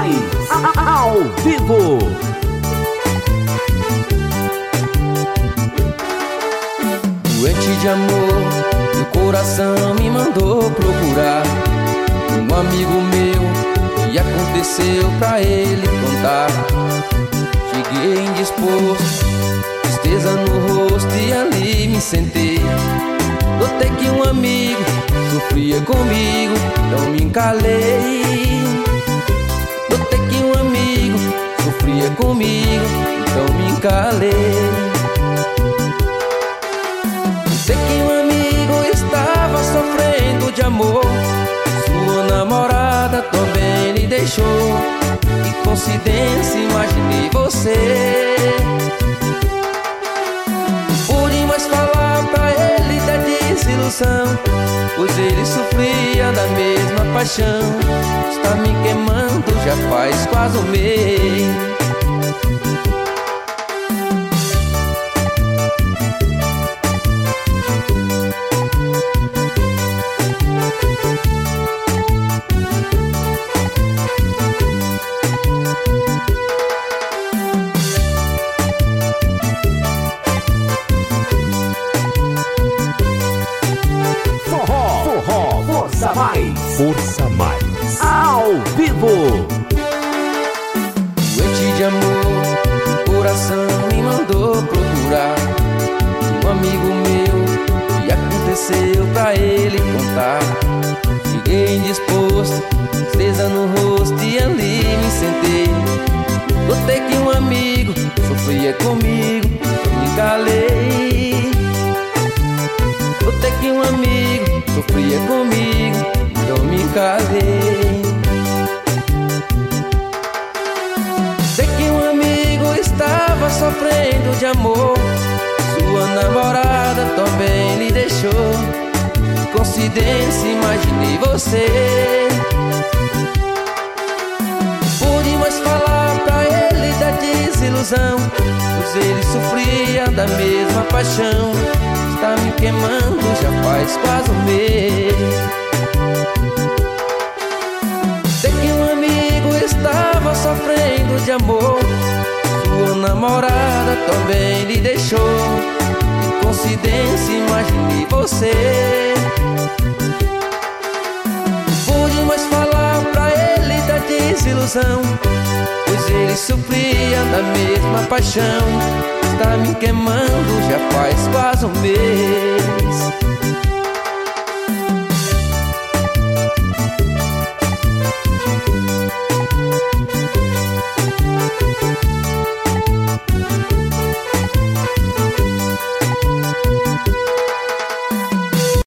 Mais ao vivo. Doente de amor, meu coração me mandou procurar um amigo meu, que aconteceu pra ele contar. Cheguei indisposto, tristeza no rosto e ali me sentei. Notei que um amigo sofria comigo, então me calei. Notei que um amigo sofria comigo, então me calei. Sei que um amigo estava sofrendo de amor, sua namorada também lhe deixou. Que coincidência, imaginei você. Não pude mais falar pra ele da desilusão, pois ele sofria da mesma paixão. Está me queimando já faz quase um mês. Força Mais ao vivo. Doente de amor, o coração me mandou procurar um amigo meu, que aconteceu pra ele contar. Cheguei indisposto, tristeza no rosto e ali me sentei. Notei que um amigo sofria comigo, eu me calei. Notei que um amigo sofria comigo, então me calei. Sei que um amigo estava sofrendo de amor, sua namorada também lhe deixou. Coincidência, imaginei você. Pude mais falar pra ele da desilusão, pois ele sofria da mesma paixão. Está me queimando já faz quase um mês. Sei que um amigo estava sofrendo de amor, sua namorada também lhe deixou. Que coincidência, imaginei você. Pude mais falar pra ele da desilusão, pois ele sofria da mesma paixão. Está me queimando já faz quase um mês.